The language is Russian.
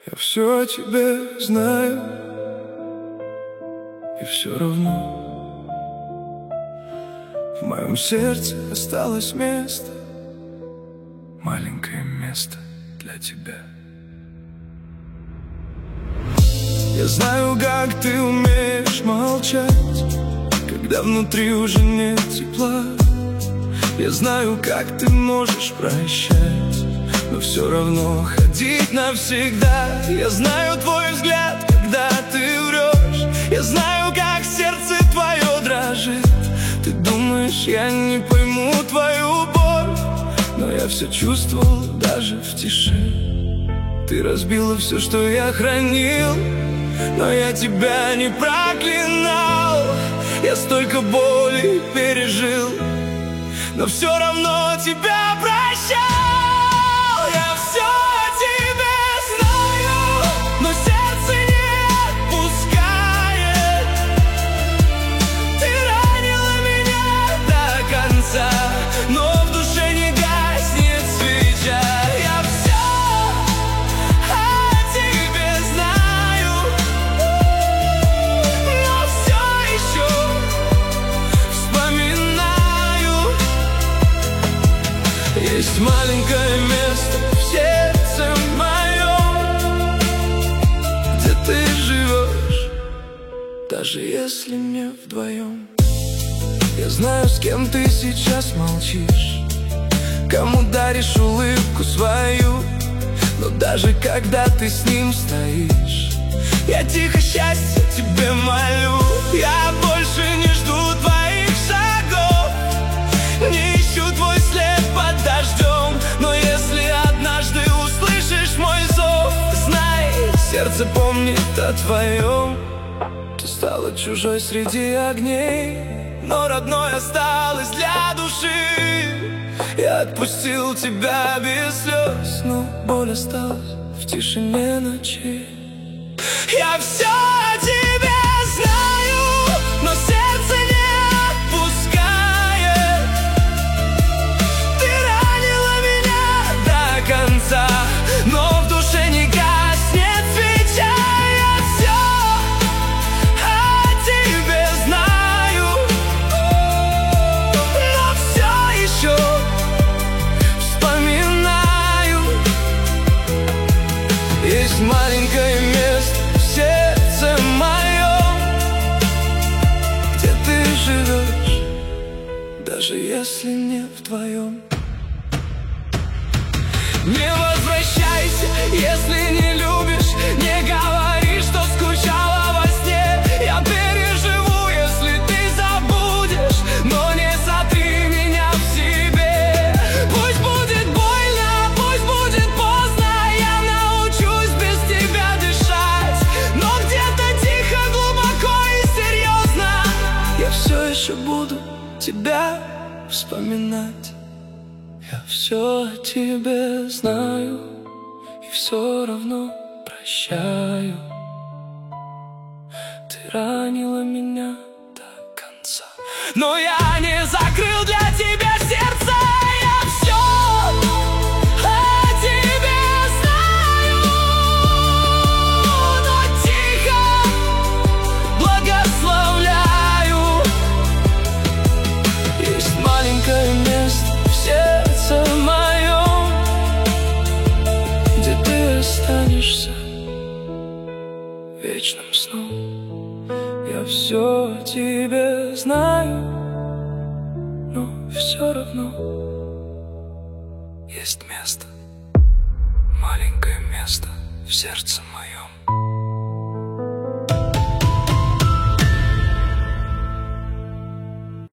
Я все о тебе знаю, и все равно в моем сердце осталось место, маленькое место для тебя. Я знаю, как ты умеешь молчать, когда внутри уже нет тепла. Я знаю, как ты можешь прощать, но все равно ходить навсегда. Я знаю твой взгляд, когда ты врешь. Я знаю, как сердце твое дрожит. Ты думаешь, я не пойму твою боль, но я все чувствовал даже в тиши. Ты разбила все, что я хранил, но я тебя не проклинал. Я столько боли пережил, но все равно тебя прощал. Я все о тебе знаю, но сердце не отпускает. Ты ранила меня до конца, но в душе не гаснет свеча. Я все о тебе знаю, но все еще вспоминаю. Есть маленькое место в сердце моем, где ты живешь, даже если не вдвоем. Я знаю, с кем ты сейчас молчишь, кому даришь улыбку свою, но даже когда ты с ним стоишь, я тихо счастье тебе молю. Я больше не жду твоих шагов, не ищу твой след под дождем, но если однажды услышишь мой зов, знай, сердце помнит о твоем. Ты стала чужой среди огней, но родной осталась для души. Я отпустил тебя без слез, но боль осталась в тишине ночи. Я все о тебе знаю, но сердце не отпускает. Ты ранила меня до конца, но в душе не гаснет свеча. Я все о тебе знаю, но все еще вспоминаю. Есть маленькое место в сердце моем, где ты живешь, даже если не вдвоем. Не возвращайся, если не любишь, не говори, что скучала во сне. Я переживу, если ты забудешь, но не сотри меня в себе. Пусть будет больно, пусть будет поздно, я научусь без тебя дышать, но где-то тихо, глубоко и серьезно я все еще буду тебя вспоминать. Я все о тебе знаю и все равно прощаю. Ты ранила меня до конца, но я не закрыл для тебя сердце. Я все о тебе знаю, но тихо благословляю. Есть маленькое место в сердце моем, где ты останешься вечным сном. Я все о тебе знаю, но все равно есть место, маленькое место в сердце моем.